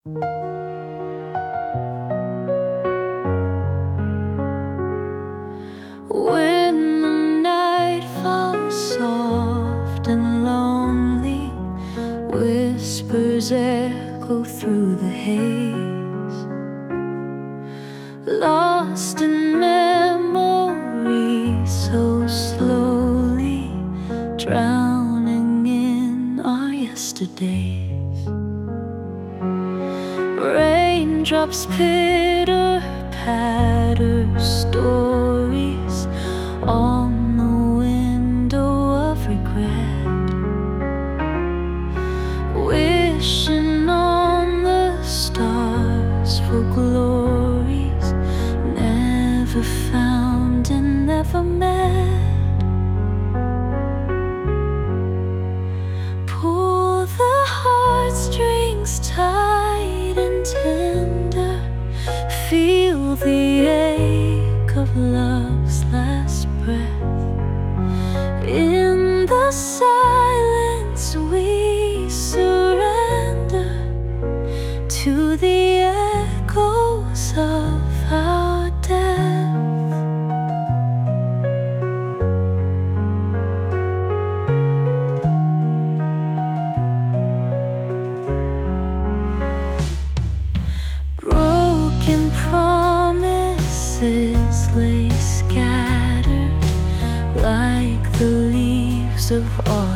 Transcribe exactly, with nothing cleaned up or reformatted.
When the night falls soft and lonely, whispers echo through the haze, lost in memory so slowly, drowning in our yesterdays. Raindrops pitter patter, stories on the window of regret, wishing on the stars for glories never found and never met. Pull the heartstrings tight and tender, feel the ache of love's last breath. In the silence we surrender to the echoes of our death. Broken promises lay scattered like the leaves of autumn.